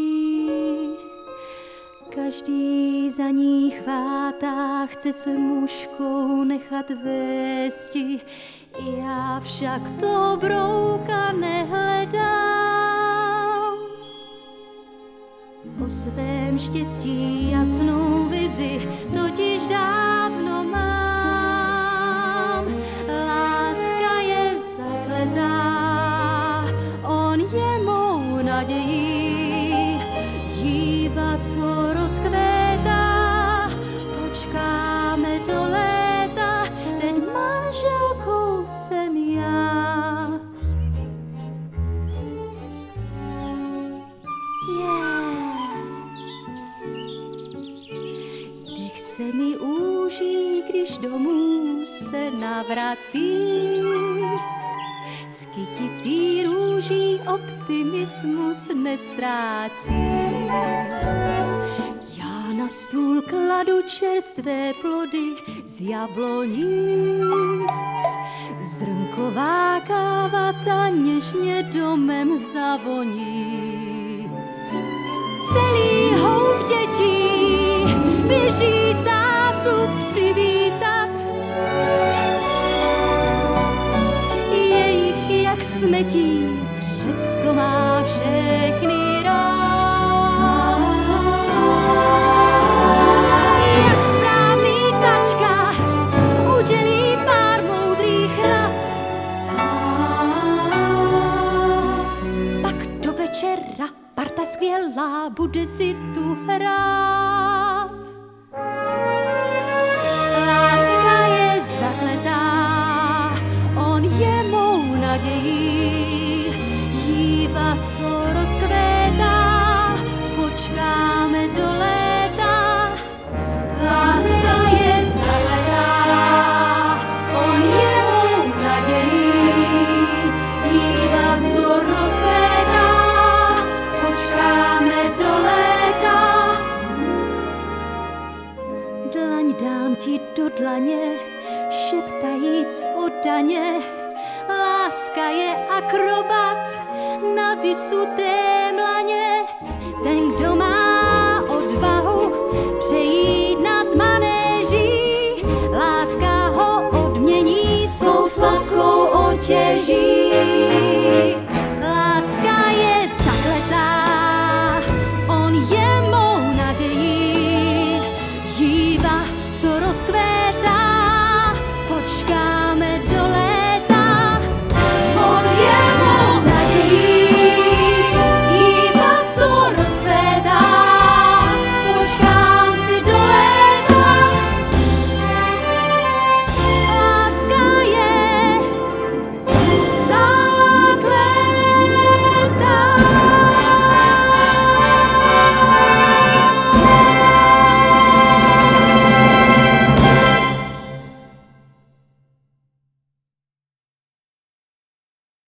Každý za ní chvátá, chce se mužkou nechat vésti. Já však toho brouka nehledám. O svém štěstí jasnou vizi totiž dávno mám. Láska je zakletá, on je mou nadějí. Jíva, co rozkvétá, počkáme do léta, teď manželkou jsem já. Dech se mi úží, když domů se navrací. S kyticí růží optimismus nestrácí. Já na stůl kladu čerstvé plody z jabloní. Zrnková káva ta něžně domem zavoní. Celý houv dětí běží tátu přivítat. Je jich jak smetí, přesto má všechny rád. Jak správný tačka udělí pár moudrých rad. Pak do večera parta skvělá bude si tu hrát. Láska je zakletá, on je mou nadějí. Jíva, co rozkvétá, počkáme do léta. Láska je zakletá, on je mou nadějí. Jíva, co rozkvétá, počkáme do léta. Dlaň dám ti do dlaně, šeptajíc oddaně. Láska je akrobat na vysutém laně. Ten, kdo má odvahu přejít nad manéží, láska ho odmění svou sladkou otěží.